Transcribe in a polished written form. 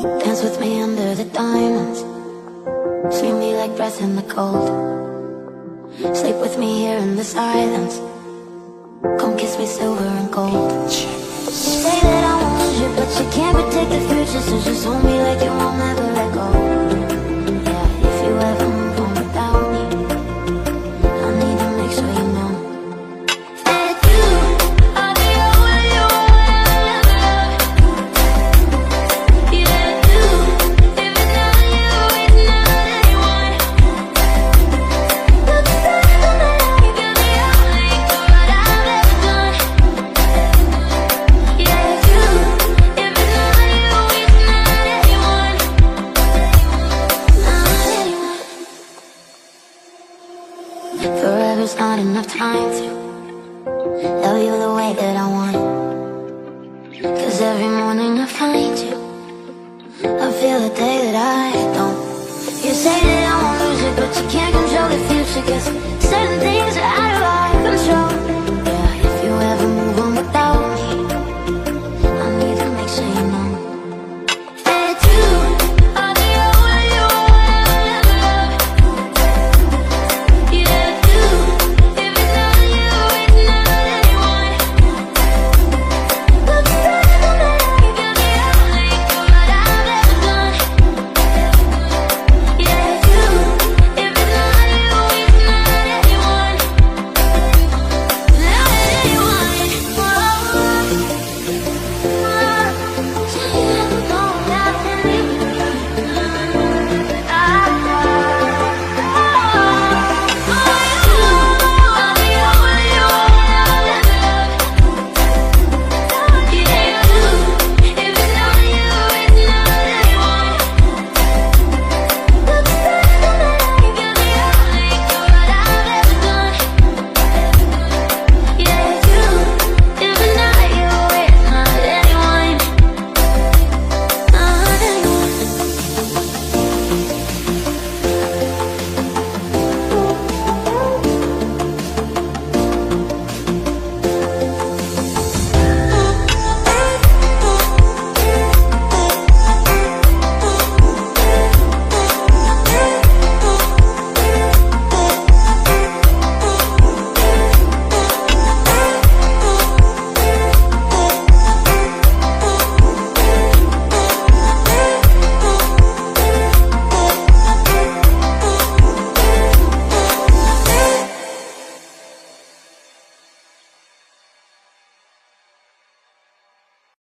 Dance with me under the diamonds, sweep me like breath in the cold. Sleep with me here in the silence, come kiss me silver and gold. Say that I won't lose you, but you can't predict the future, so just hold me like you won't ever let go. Yeah, if you ever move on without me, I need to make sure you know that you are the only one I love. Yeah, you, if it's not you, it's not anyone. Look back on my life, you're the only good I've ever done. Yeah, you, if it's not you, it's not anyone. Not anyone. Forever's not enough time to love you the way that I want. 'Cause every morning I find you, I feel the day that I don't. You say that I won't lose it, but you can't control the future. Guess